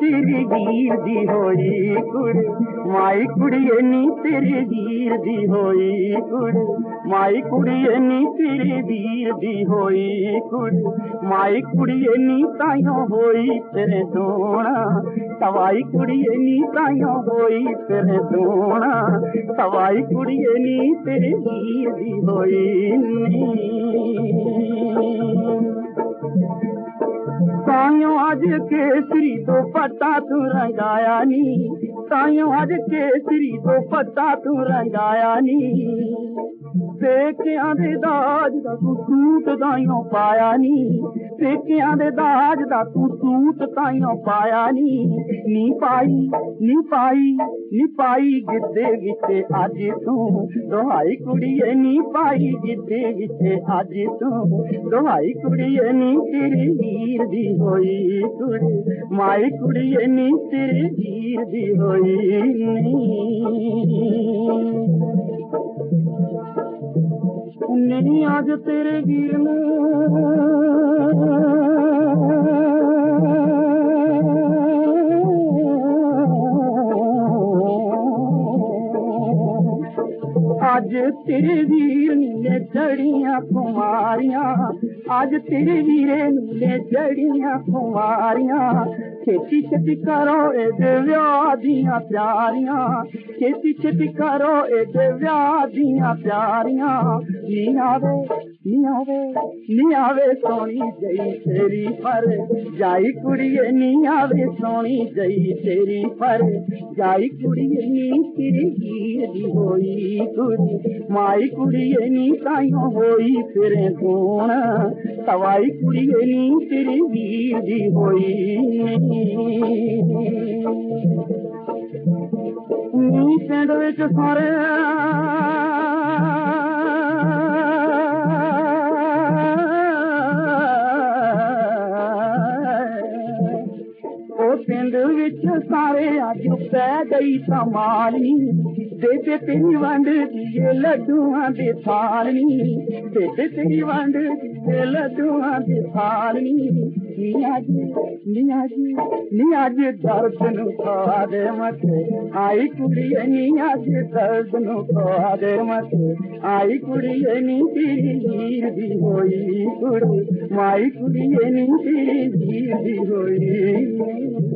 तेरी वीर दी होई कुड़ी, माई कुड़िए नी तेरी वीर दी होई कुड़ी, माई कुड़िए नी तेरी वीर दी होई कुड़ी, माई कुड़िए नी ताइयों होई तेरे सोना, सवाई कुड़िए नी ताइयों होई तेरे सोना, सवाई कुड़िए नी तेरी वीर दी होई नी। ताइयों अज केसरी तो पट्टा तू रंगाया नी, ताइयों अज केसरी तो पट्टा तू रंगाया नी, पेकियां दे दाज दा तू सूट ताइयों पाया नी, पेकियां दे दाज दा तू सूट ताइयों पाया नी पाई नी पाई नी पाई गिद्धे विचे अज तू, दोहाई कुड़िए नी पाई गिद्धे विचे अज तू, दोहाई कुड़िए नी तेरी वीर दी होई कुड़ी, माई कुड़िए नी तेरी वीर दी होई नी आज तेरे वीर ने आज तेरे वीर ने चढ़िया कुमारियां, आज तेरे वीरे ने चढ़िया कुमारियां, खेती खेती करो ए विआह दियां प्यारियां, खेती खेती करो ए विआह दियां प्यारियां, नी आवे नी आवे नी आवे सोनी जई तेरी पर जाई कुड़िए, नी आवे सोनी जई तेरी पर जाई कुड़िए नी तेरी वीर दी होई कुड़ी, माई कुड़िए नी ताइयों होई तेरे सोन, सवाई कुड़िए नी तेरी वीर दी होई नी पिंड विच सारे पिंड विच सारे अज पै गई संभाली, बेबे तेरी वंड दिए लड्डुआं दे थाली, बेबे तेरी वंड दिए लड्डुआं दे थाली, नी अज दर्द नू खा दे मथे आई कुड़िए, नी अज दर्द नू खा दे मथे आई कुड़िए नी तेरी वीर दी होई कुड़ी, माई कुड़िए नी तेरी वीर दी होई।